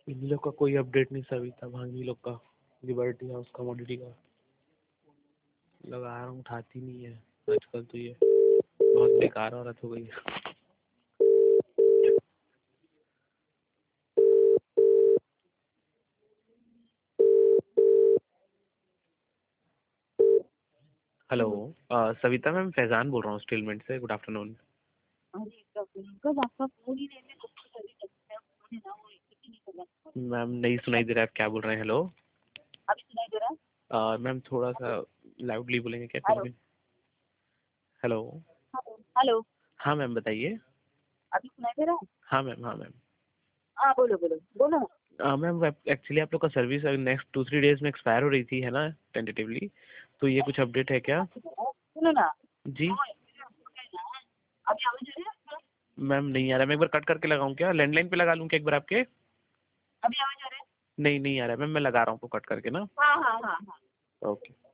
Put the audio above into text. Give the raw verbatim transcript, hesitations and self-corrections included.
इन लोग का कोई अपडेट नहीं, सविता भांगी लोग का, लिबर्टी हाउस कमोडिटी का लगा रहा हूँ, उठाती नहीं है आजकल। तो ये बहुत बेकार औरत हो गई है। Hello, hello. Savita ma'am, Faizan बोल रहा हूँ स्टीलमेंट से। Good afternoon. हाँ जी, कब आपका फोन ही नहीं, कब से कभी करते हैं फोन है ना, वो रिसीव ही नहीं कर रहा। मैम नहीं सुनाई दे रहा है, आप क्या बोल रहे हैं? हेलो। अभी सुनाई दे रहा है? मैम थोड़ा सा लाउडली बोलेंगे क्या? कुछ हेलो भी। हेलो। Hello hello. हाँ मैम बताइए। अभी सुनाई दे रहा है? हाँ मैम, हाँ मैम। हाँ बोलो बोलो बोलो ना। हाँ मैम, एक्चुअली आप लोग का service next two three days में एक्सपायर हो रही थी, है ना, टेंटेटिवली। तो ये कुछ अपडेट है क्या? सुनो ना। जी अभी आवाज आ रही है? मैम नहीं आ रहा। मैं एक बार कट करके लगाऊं क्या? लैंडलाइन पे लगा लूं क्या एक बार आपके? अभी आवाज आ रहा है? नहीं नहीं आ रहा है मैम, मैं लगा रहा हूँ कट करके ना। हाँ हाँ हाँ हाँ। ओके।